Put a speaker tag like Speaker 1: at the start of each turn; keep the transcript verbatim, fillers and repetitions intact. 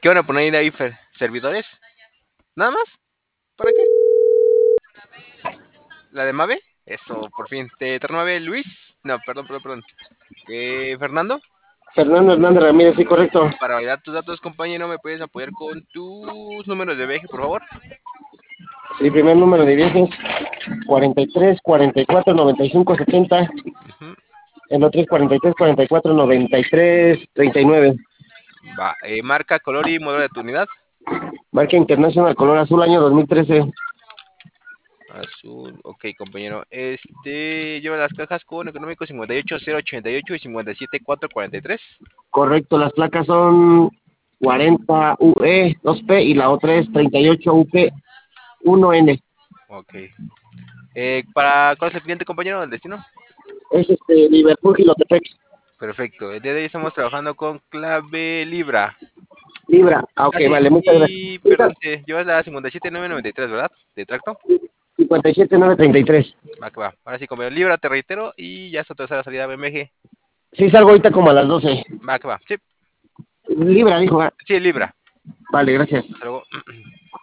Speaker 1: ¿Qué van a poner ahí, Fer? ¿Servidores? ¿Nada más? ¿Para qué? ¿La de Mave? Eso, por fin. ¿Te Mave Luis? No, perdón, perdón, perdón. ¿Eh, Fernando?
Speaker 2: Fernando Hernández Ramírez, sí, correcto.
Speaker 1: Para validar tus datos, compañero, ¿me puedes apoyar con tus números de viaje, por favor?
Speaker 2: Sí, primer número de viajes, cuarenta y tres, cuarenta y cuatro, noventa y cinco, setenta.
Speaker 1: Uh-huh.
Speaker 2: El otro es cuarenta y tres, cuarenta y cuatro, noventa y tres, treinta y nueve.
Speaker 1: Va, eh, marca, color y modelo de tu unidad.
Speaker 2: Marca International, color azul, año dos mil trece.
Speaker 1: Azul, ok, compañero. Este lleva las cajas con económico cincuenta y ocho cero ochenta y ocho y cincuenta y siete cuatro cuarenta y tres.
Speaker 2: Correcto, las placas son cuarenta U E dos P y la otra es treinta y ocho U P uno N.
Speaker 1: Ok. Eh, ¿para cuál es el cliente, compañero, del destino?
Speaker 2: Es este Liverpool, Gilotepec.
Speaker 1: Perfecto. El día de hoy estamos trabajando con clave Libra.
Speaker 2: Libra. Ah, ok,
Speaker 1: Ah, sí.
Speaker 2: vale, muchas gracias.
Speaker 1: Y, perdón, te llevas la cincuenta y siete nueve noventa y tres, ¿verdad? De tracto.
Speaker 2: cincuenta y siete nueve treinta y tres.
Speaker 1: Va, que va. Ahora sí, compañero. Libra, te reitero. Y ya está toda la salida B M G.
Speaker 2: Sí, salgo ahorita como a las doce.
Speaker 1: Va, que va. Sí.
Speaker 2: Libra, dijo.
Speaker 1: Sí, Libra.
Speaker 2: Vale, gracias.
Speaker 1: Hasta luego.